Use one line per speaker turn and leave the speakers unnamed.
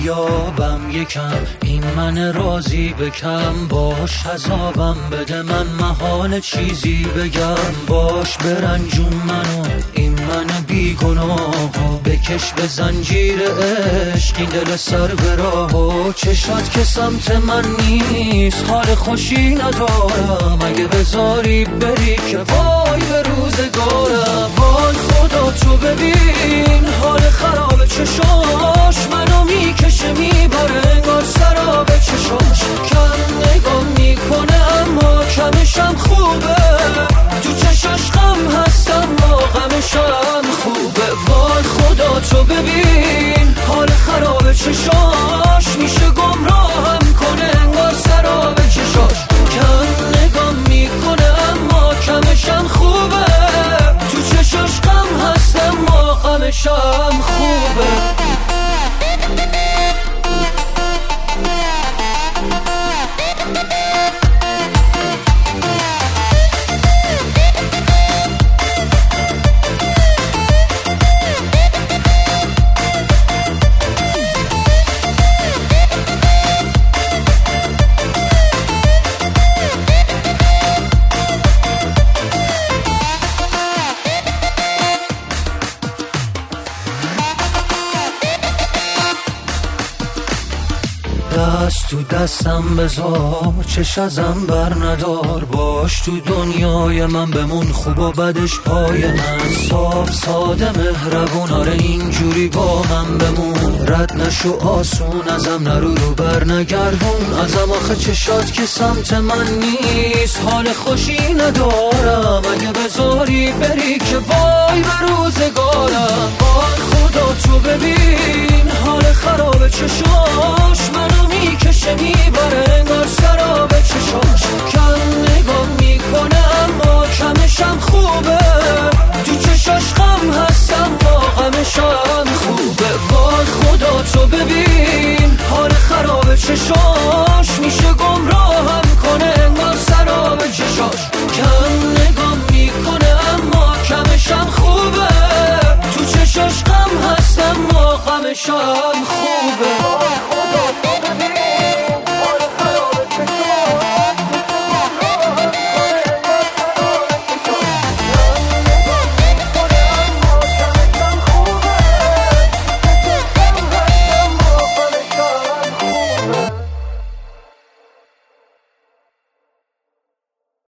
بیابم یکم، این من راضی بکم، باش عذابم بده من محال چیزی بگم، باش برنجون منو این من بیگناهو، بکش به زنجیر عشق این دل سر به راهو، چشات که سمت من نیست حال خوشی ندارم، اگه بذاری بری که وای به روزگارم، وای خدا تو ببین حال خراب چشاش منو میکشه میبره انگار سراب چشاش، کم نگاه میکنه اما کمشم خوبه، تو چشاش غم هستم ما غمشم خوبه، وای خدا تو ببین حال خراب چشاش میشه گمراهم کنه انگار سراب چشاش، کم نگاه میکنه اما کمشم خوبه، تو چشاش غم هستم ما غمشم خوبه. دست تو دستم بذار چش ازم بر ندار، باش تو دنیای من بمون خوب و بدش پای من، صاف ساده مهربون آره اینجوری با من بمون، رد نشو آسون ازم نرو رو بر نگردون ازم، آخه چشات که سمت من نیست حال خوشی ندارم، اگه بذاری بری که وای به روزگارم، وای خدا تو ببین حال خراب چشاش منو میکشه میبره انگار